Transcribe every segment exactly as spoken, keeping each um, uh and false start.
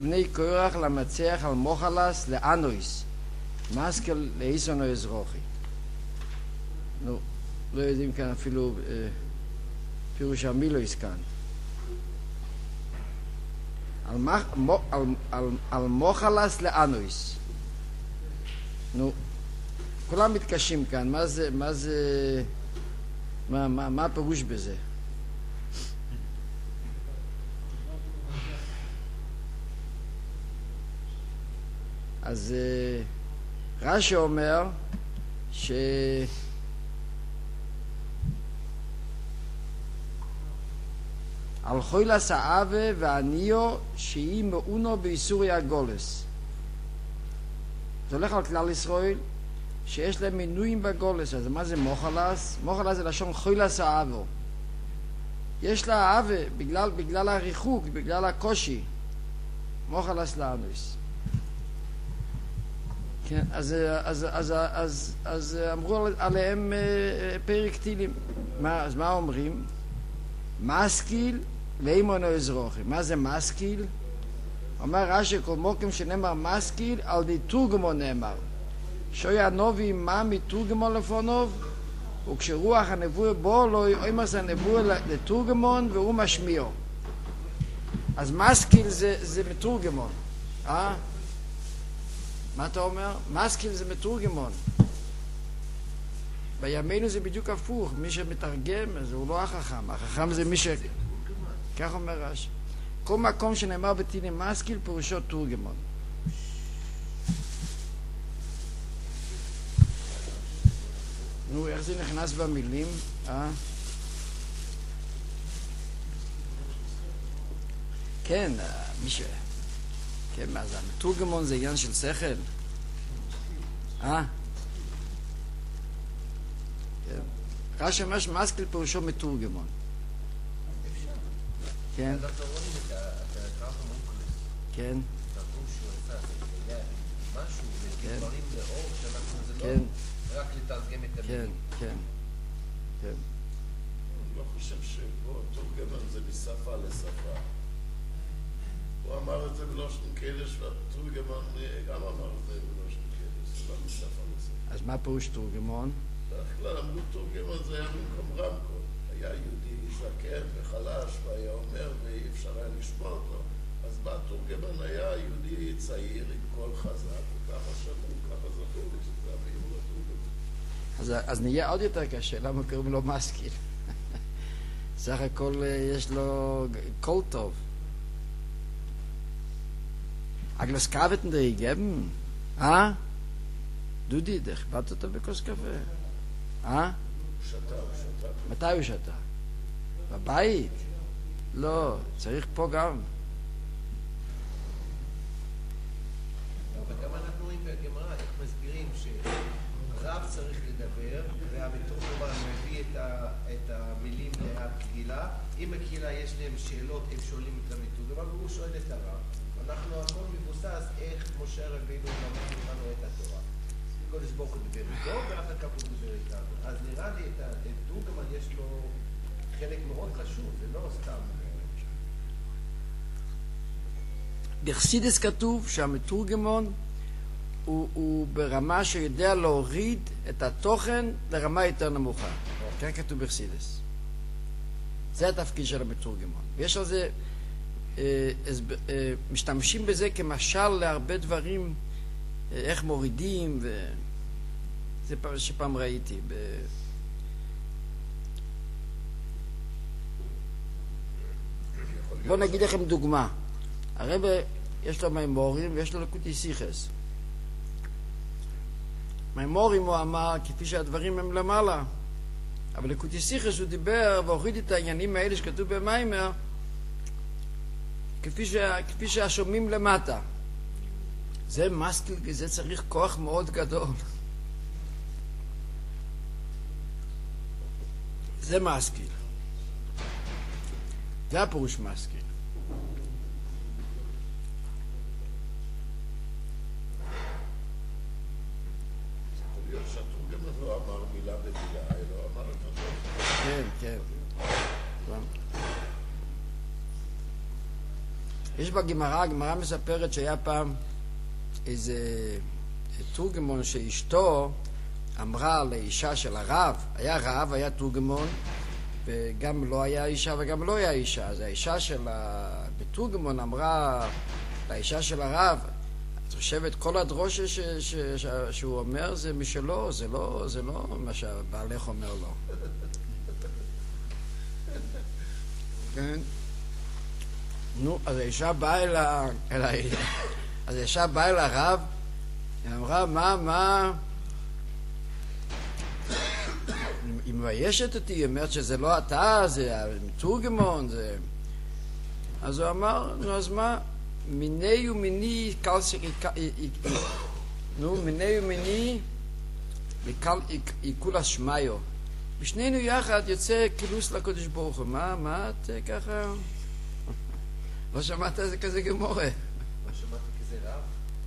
בני קורח למצח על מוחלס לאנויס מסקל לאיסונו אזרוחי. נו, לא יודעים כאן אפילו אה, פירוש המילויס כאן. על, מח, מו, על, על, על מוחלס לאנויס. נו, כולם מתקשים כאן, מה זה, מה זה, מה, מה, מה הפירוש בזה? אז רש"י אומר ש על חוילס האווה והניו שהיא מאונו באיסורי הגולס. זה הולך על כלל ישראל שיש להם מינויים בגולס. אז מה זה מוחלס? מוחלס זה לשון חוילס האווה. יש לה האווה בגלל, בגלל הריחוק, בגלל הקושי. מוחלס לאנוס. כן, אז, אז, אז, אז, אז אמרו עליהם פרק תהילים. מה, אז מה אומרים? משכיל ואימונו אזרוחי. מה זה משכיל? אומר רש"י, כל מוקם שנאמר משכיל, על די תורגמו נאמר. שויה הנובי מה מתורגמו לפונוב, וכשרוח הנבואה בו, לא יאמר הנבואה לתורגמון והוא משמיעו. אז משכיל זה, זה מתורגמון. אה? מה אתה אומר? משכיל זה מתורגמון. בימינו זה בדיוק הפוך. מי שמתרגם זה הוא לא החכם. החכם זה מי ש... כך אומר רש"י. כל מקום שנאמר בתהילים משכיל פירושו תורגמון. נו, איך זה נכנס במילים? אה? כן, מי ש... כן, מה זה? מתורגמון זה עניין של שכל? אה? כן. רש"י אומר שמשכיל פירושו מתורגמון. כן. כן. כן. כן. רק לתרגם את המילים. כן, כן. כן. אני לא חושב שבו תורגמן זה משפה לשפה. הוא אמר את זה בלושן קדש, והתורגמן גם אמר את זה בלושן קדש, זה לא משפה לשפה. אז מה פירוש תורגמון? בדרך כלל אמרו תורגמן זה היה במקום רמקול. היה יהודי זקן וחלש, והיה אומר, ואי אפשר היה לשמוע אותו. אז בא תורגמן היה יהודי צעיר עם קול חזק, וככה שמעו, ככה זכו לי שזה הביאו לתורגמן. אז, אז נהיה עוד יותר קשה, למה קוראים לו משכיל? סך הכל יש לו קול טוב. Agnes Kavetten dir gegeben? Ah? Du die dich, wartet er בכוס קפה? אה? שתה, שתה. מתי הוא שתה? בבית? לא, צריך פה גם. וגם אנחנו רואים בגמרא, איך מסבירים שרב צריך לדבר, והמתורגמן מביא את המילים לקהילה. אם הקהילה יש להם שאלות, הם שואלים את המתורגמן, והוא שואל את הרב. אנחנו הכל מבוסס איך משה רבינו למד לנו את התורה. קודש ברוך הוא דיבר איתו, ואחר כך הוא דיבר איתנו. אז נראה לי את תורגמן יש לו חלק מאוד חשוב, זה לא סתם. בחסידס כתוב שהמתורגמון הוא, הוא ברמה שיודע להוריד את התוכן לרמה יותר נמוכה. כן כתוב בחסידס. זה התפקיד של המתורגמון. ויש על זה... משתמשים בזה כמשל להרבה דברים, איך מורידים, וזה פעם שפעם ראיתי. בוא נגיד לכם דוגמה. הרב יש לו מימורים ויש לו לקוטי סיכס. מימורים הוא אמר כפי שהדברים הם למעלה, אבל לקוטי סיכס הוא דיבר והוריד את העניינים האלה שכתוב במיימר כפי, שה, כפי שהשומעים למטה. זה משכיל, זה צריך כוח מאוד גדול. זה משכיל. זה הפירוש משכיל. יכול להיות שהתורגמן לא אמר מילה במילה, אלא אמר את הדבר. כן, כן. יש בגמרא, הגמרא מספרת שהיה פעם איזה תורגמון שאשתו אמרה לאישה של הרב, היה רב, היה תורגמון, וגם לא היה אישה וגם לא היה אישה. אז האישה של התורגמון אמרה לאישה של הרב, את חושבת כל הדרושה ש, ש, ש, שהוא אומר זה משלו, זה לא, זה לא מה שהבעלך אומר לו. כן? נו, אז האישה באה אל ה... אל ה... אז האישה באה אל הרב, היא אמרה, מה, מה... היא מביישת אותי, היא אומרת שזה לא אתה, זה תורגמון, זה... אז הוא אמר, נו, אז מה? מיני ומיני קלסי... נו, מיני ומיני יקול השמיו. ושנינו יחד יוצא קילוס לקודש ברוך הוא. מה, מה את ככה... לא שמעת איזה כזה גמורה. לא שמעתי כזה רב?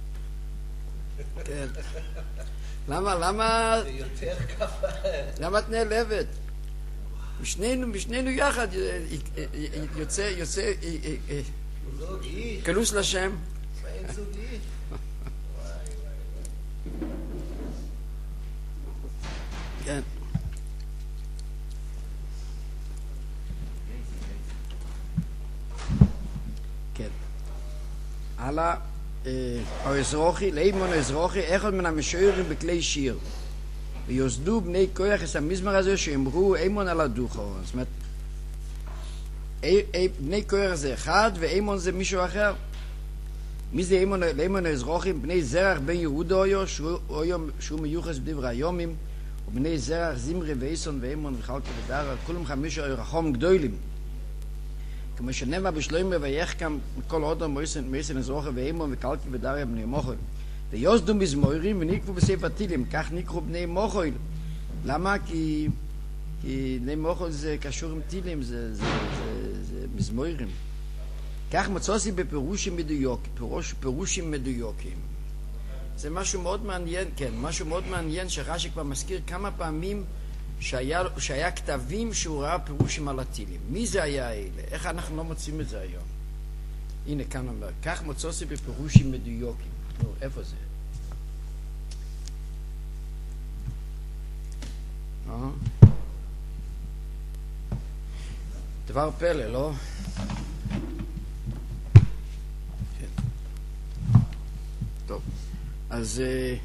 כן. למה, למה... זה יותר ככה. למה את נעלבת? משנינו, משנינו יחד יוצא, יוצא... זוגי. קלוס לשם. מה אין זוגי? כן. כן. הלאה, האזרוחי, לימון האזרוחי, אחד מן המשוררים בכלי שיר. ויוסדו בני כוח את המזמר הזה שאמרו אימון על הדוכו. זאת אומרת, בני כוח זה אחד ואימון זה מישהו אחר. מי זה אימון, אימון האזרוחי? בני זרח בן יהודה היו, שהוא מיוחס בדברי היומים, ובני זרח זמרי ואיסון ואימון וחלקה ודרה, כולם חמישה רחום גדולים. כמו שנאמר בשלוימר ויחכם מכל אודם מויסן אזרוחי ואימון וקלקי ודרה בני מוחל. ויוסדו מזמורים ונקבו בספר תהילים, כך נקראו בני מוחל. למה? כי, כי בני מוחל זה קשור עם תהילים, זה, זה, זה, זה מזמורים. כך מצאתי בפירושים מדויקים, פירוש, פירושים מדויקים. זה משהו מאוד מעניין, כן, משהו מאוד מעניין שרש"י כבר מזכיר כמה פעמים שהיה, שהיה כתבים שהוא ראה פירושים על התהילים. מי זה היה אלה? איך אנחנו לא מוצאים את זה היום? הנה כאן אומר, כך מצאתי בפירושים מדויקים. נו, איפה זה? אה? דבר פלא, לא? כן. טוב, אז...